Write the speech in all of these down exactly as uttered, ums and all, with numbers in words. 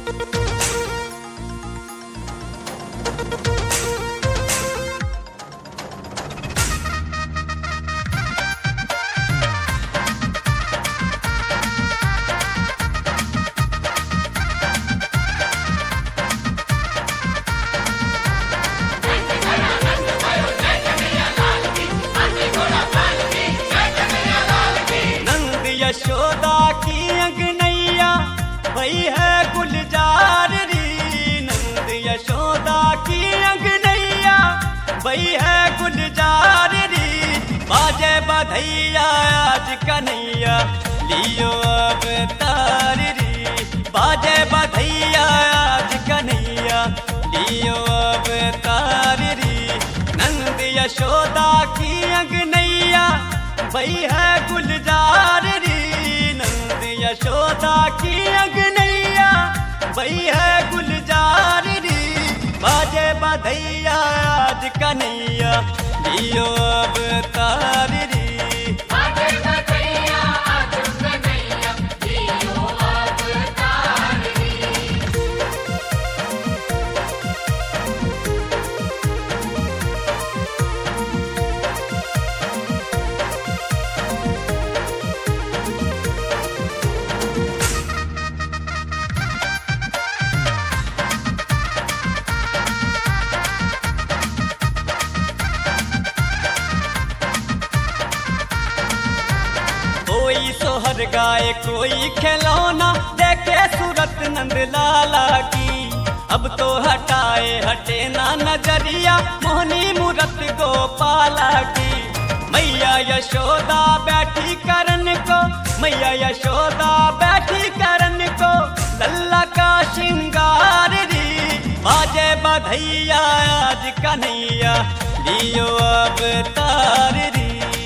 यशोदा की अंगनैया भई है गुलजार री। नंद यशोदा की अंगनैया भई है गुलजार री। बाजे बधैया आज कन्हैया लियो अवतार री। बाजे बधैया आज कन्हैया लियो अवतार री। नंद यशोदा की अंगनैया भई है गुलजार री। यशोदा की अंगनैया भई है गुलजार री। बाजे बधैया आज कन्हैया लियो अवतार री। बाजे बधैया आज कन्हैया लियो अवतार री। कोई सोहर गाए कोई खिलौना देखे सूरत नंद लाला की। अब तो हटाए हटे ना नजरिया मोहनी मूरत गोपाला की। मैया यशोदा बैठी करन को, मैया यशोदा बैठी करन को लल्ला का श्रृंगार री। बाजे बधैया आज कन्हैया लियो अवतार री।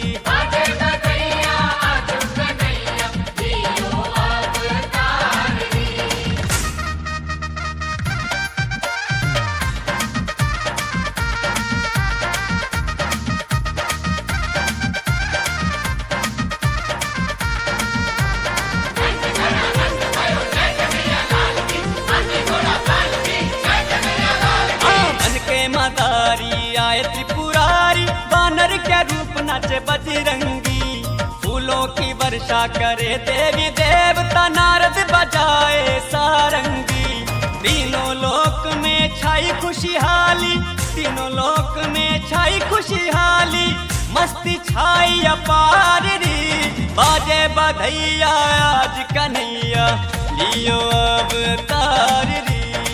मदारी आए त्रिपुरारी बानर के रूप नाचे बजरंगी। फूलों की वर्षा करे देवी देवता नारद बजाए सारंगी। तीनों लोक में छाई खुशहाली, तीनों लोक में छाई खुशहाली। मस्ती छाई अपार री। बाजे बधैया आज कन्हैया लियो अवतार री।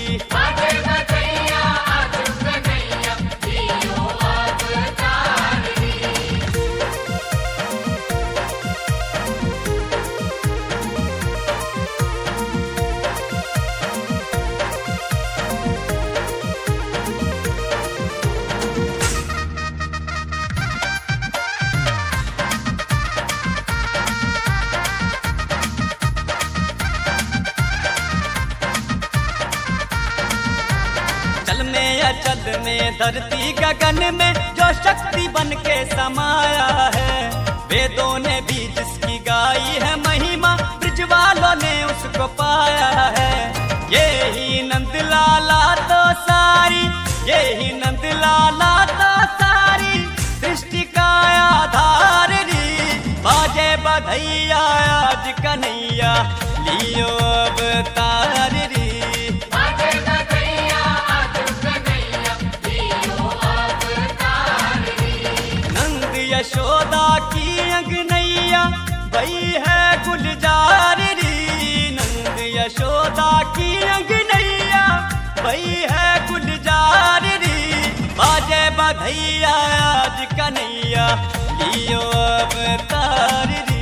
चल में धरती गगन में जो शक्ति बन के समाया है। वेदों ने भी जिसकी गाई है महिमा ब्रज वालों ने उसको पाया है। ये ही नंद लाला तो सारी, ये ही नंद लाला तो सारी सृष्टि का आधार री। बाजे बधैया आज कन्हैया लियो अवतार री। यशोदा की अंगनैया भई है गुलजार री। नंद यशोदा की अंगनैया भई है गुलजार री। बाजे बधैया आज कन्हैया लियो अवतार री।